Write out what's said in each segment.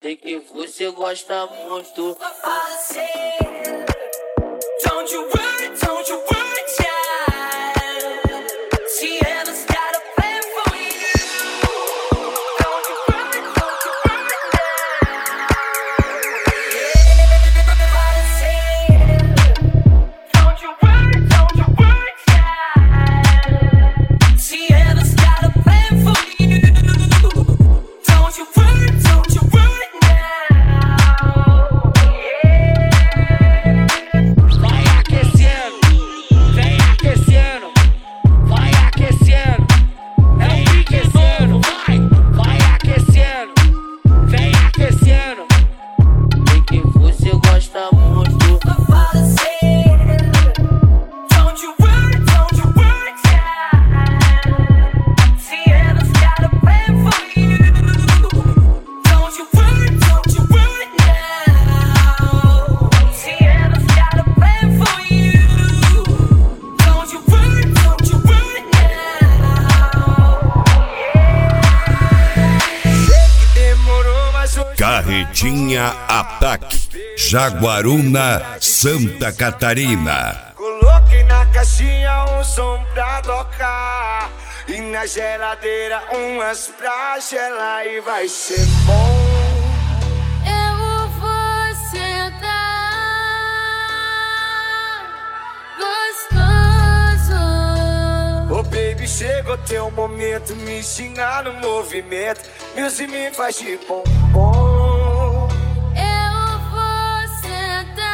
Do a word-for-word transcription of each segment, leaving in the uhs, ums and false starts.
sei que você gosta muito. Don't you worry, don't you worry, child. Tiana's got a plan for you. Don't you worry, don't you worry now. Don't you worry, don't you worry, child. Tiana's got a plan for you. Don't you worry, don't you worry now. Vai aquecendo, vem aquecendo, vai aquecendo, vem aquecendo, vai, vai aquecendo, vem aquecendo. Sei que você gosta muito. Don't you worry, don't you worry, child. Tiana's got a plan for you. Don't you worry, don't you worry now. Tiana's got a plan for you. Don't you worry, don't you worry now. Demorou, mas hoje Carretinha Ataque, Jaguaruna, Santa Catarina. Coloquei na caixinha um som pra tocar e na geladeira umas pra gelar e vai ser bom. Eu vou sentar gostoso. Ô baby, chegou teu momento, me xingar no movimento, music me faz de bombom. Eu vou sentar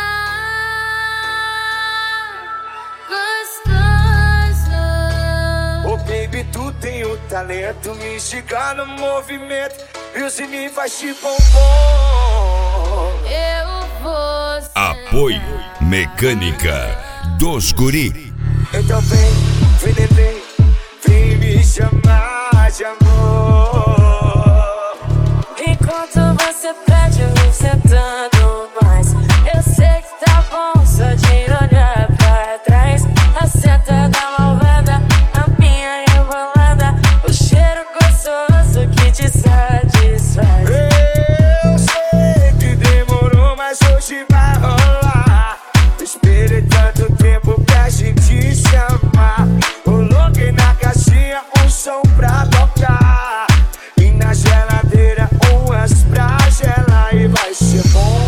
gostoso. Ô baby, tu tem o talento, me xingar no movimento, music me faz de bombom. Eu vou sentar. Apoio Mecânica dos Guri. Então vem, vem neném, vem me chamar de amor. enquanto você pede, eu vou sentando mais. Eu sei que tá bom só de olhar pra trás. A seta da malvada, a minha rebolada, o cheiro gostoso que te satisfaz. Eu sei que demorou, mas hoje vai rolar. Esperei tanto tempo pra gente se amar. Coloquei na caixinha um som pra tocar e na geladeira umas pra gelar e vai ser bom.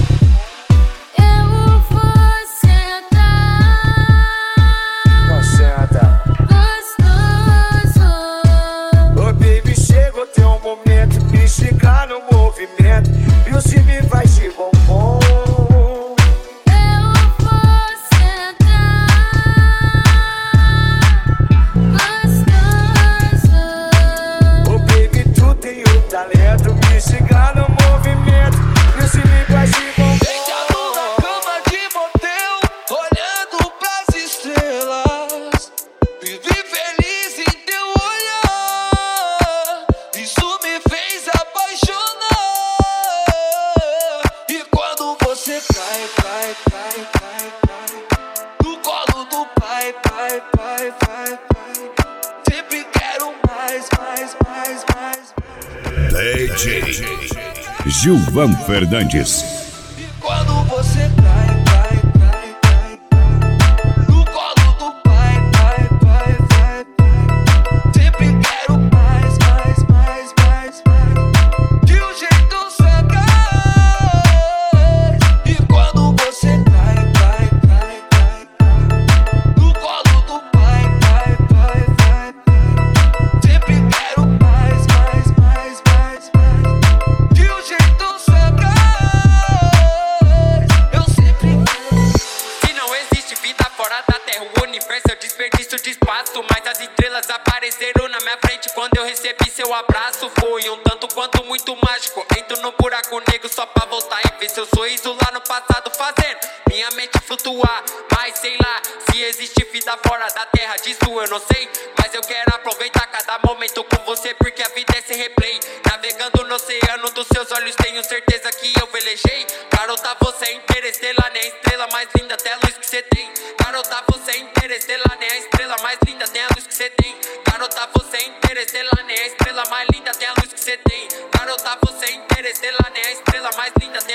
Eu vou sentar Não senta. gostoso. Ô baby, chegou teu momento, me chegar no movimento e o cime vai de bombom. Eu vou sentar gostoso. Ô baby, tu tem o talento, me chegar no movimento e o cime vai de bombom. Deitado na cama de motel, olhando pras estrelas. Vivi feliz em teu olhar, isso me fez apaixonar. E quando você cai, cai, cai, cai, cai no colo do pai, pai, pai, pai, pai, sempre quero mais, mais, mais, mais, mais. D J Gilvan Fernandes. E quando você cai, cai, cai, cai, cai no colo do pai, pai, pai, pai, pai, sempre quero mais, mais, mais, mais, mais, de um jeito sagaz. E quando você cai, cai, cai, cai, cai no colo do pai, pai, pai, pai, pai, sempre quero mais, mais, mais, mais, mais, de um jeito sagaz. Eu sempre Se não existe vida fora da Terra, o universo é o desperdício de espaço. Mas as estrelas apareceram na minha frente quando eu recebi seu abraço. Foi um tanto quanto muito mágico. Entro no buraco negro só pra voltar e ver seu sorriso lá no passado, fazendo minha mente flutuar. Mas sei lá, se existe vida fora da Terra, disso eu não sei. Mas eu quero aproveitar cada momento com você, porque a vida é esse replay. Navegando no oceano dos seus olhos, tenho certeza que eu velejei. Garota, você é interestelar, nem a estrela mais linda, até a luz que você tem. Garota, você é interestelar, nem a estrela mais linda, tem a luz que você tem. Garota, você é interestelar, nem a estrela mais linda, tem a luz que você tem. Garota, Agora eu tava sem interesse lá, nem a estrela mais linda